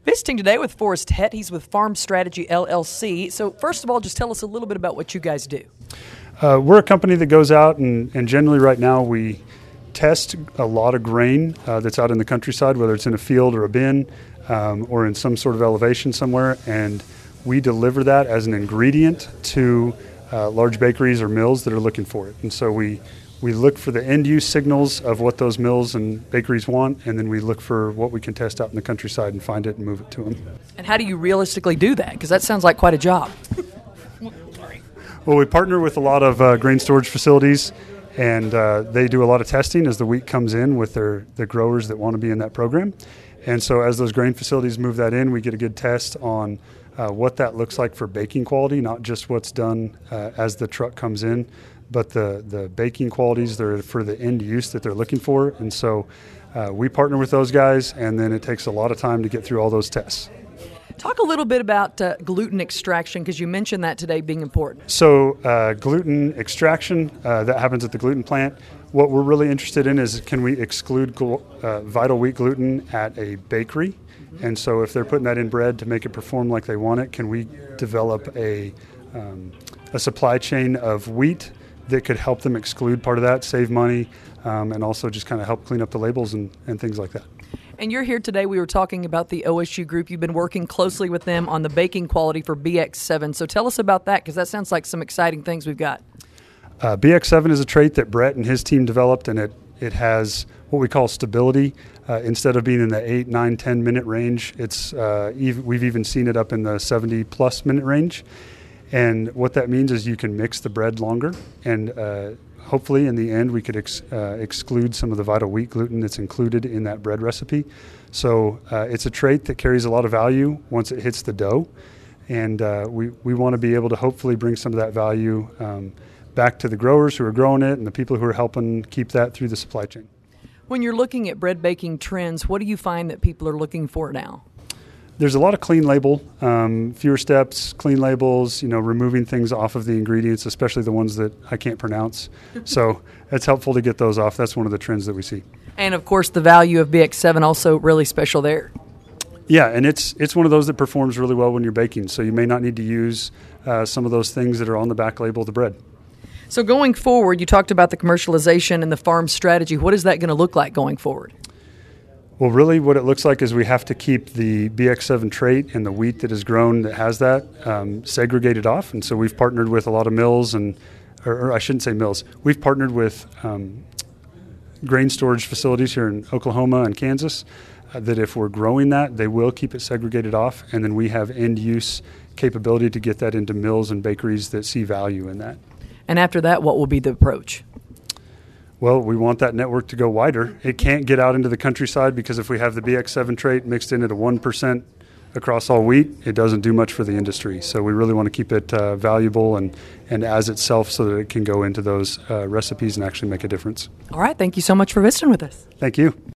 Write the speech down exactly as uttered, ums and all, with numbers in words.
Visiting today with Forrest Hett. He's with Farm Strategy L L C. So first of all, just tell us a little bit about what you guys do. Uh, we're a company that goes out and, and generally right now we test a lot of grain uh, that's out in the countryside, whether it's in a field or a bin um, or in some sort of elevation somewhere, and we deliver that as an ingredient to uh, large bakeries or mills that are looking for it. And so we We look for the end-use signals of what those mills and bakeries want, and then we look for what we can test out in the countryside and find it and move it to them. And how do you realistically do that? Because that sounds like quite a job. Well, we partner with a lot of uh, grain storage facilities, and uh, they do a lot of testing as the wheat comes in with their the growers that want to be in that program. And so as those grain facilities move that in, we get a good test on uh, what that looks like for baking quality, not just what's done uh, as the truck comes in, but the, the baking qualities that are for the end use that they're looking for. And so uh, we partner with those guys, and then it takes a lot of time to get through all those tests. Talk a little bit about uh, gluten extraction, because you mentioned that today being important. So uh, gluten extraction, uh, that happens at the gluten plant. What we're really interested in is can we exclude gl- uh, vital wheat gluten at a bakery? Mm-hmm. And so if they're putting that in bread to make it perform like they want it, can we develop a, um, a supply chain of wheat that could help them exclude part of that, save money, um, and also just kind of help clean up the labels and, and things like that. And you're here today. We were talking about the O S U group. You've been working closely with them on the baking quality for B X seven. So tell us about that, because that sounds like some exciting things we've got. Uh, B X seven is a trait that Brett and his team developed, and it, it has what we call stability. Uh, instead of being in the eight, nine, ten minute range, it's uh, ev- we've even seen it up in the seventy plus minute range. And what that means is you can mix the bread longer, and uh, hopefully in the end we could ex- uh, exclude some of the vital wheat gluten that's included in that bread recipe. So uh, it's a trait that carries a lot of value once it hits the dough, and uh, we, we want to be able to hopefully bring some of that value um, back to the growers who are growing it and the people who are helping keep that through the supply chain. When you're looking at bread baking trends, what do you find that people are looking for now? There's a lot of clean label, um, fewer steps, clean labels, you know, removing things off of the ingredients, especially the ones that I can't pronounce. So it's helpful to get those off. That's one of the trends that we see. And, of course, the value of B X seven also really special there. Yeah, and it's it's one of those that performs really well when you're baking. So you may not need to use uh, some of those things that are on the back label of the bread. So going forward, you talked about the commercialization and the farm strategy. What is that going to look like going forward? Well, really what it looks like is we have to keep the B X seven trait and the wheat that is grown that has that um, segregated off. And so we've partnered with a lot of mills, and or, or I shouldn't say mills. We've partnered with um, grain storage facilities here in Oklahoma and Kansas uh, that if we're growing that, they will keep it segregated off. And then we have end-use capability to get that into mills and bakeries that see value in that. And after that, what will be the approach? Well, we want that network to go wider. It can't get out into the countryside because if we have the B X seven trait mixed in at a one percent across all wheat, it doesn't do much for the industry. So we really want to keep it uh, valuable and, and as itself so that it can go into those uh, recipes and actually make a difference. All right. Thank you so much for visiting with us. Thank you.